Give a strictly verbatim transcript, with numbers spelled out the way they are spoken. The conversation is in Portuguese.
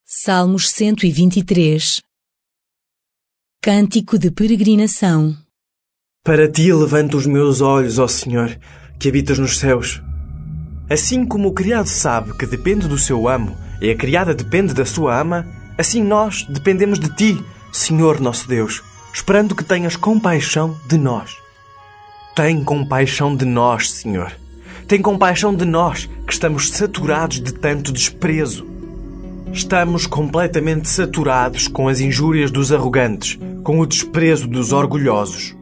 Salmos cento e vinte e três. Cântico de peregrinação. Para ti levanto os meus olhos, ó Senhor, que habitas nos céus. Assim como o criado sabe que depende do seu amo e a criada depende da sua ama, assim nós dependemos de ti, Senhor nosso Deus, esperando que tenhas compaixão de nós. Tem compaixão de nós, Senhor. Tem compaixão de nós, que estamos saturados de tanto desprezo. Estamos completamente saturados com as injúrias dos arrogantes, com o desprezo dos orgulhosos.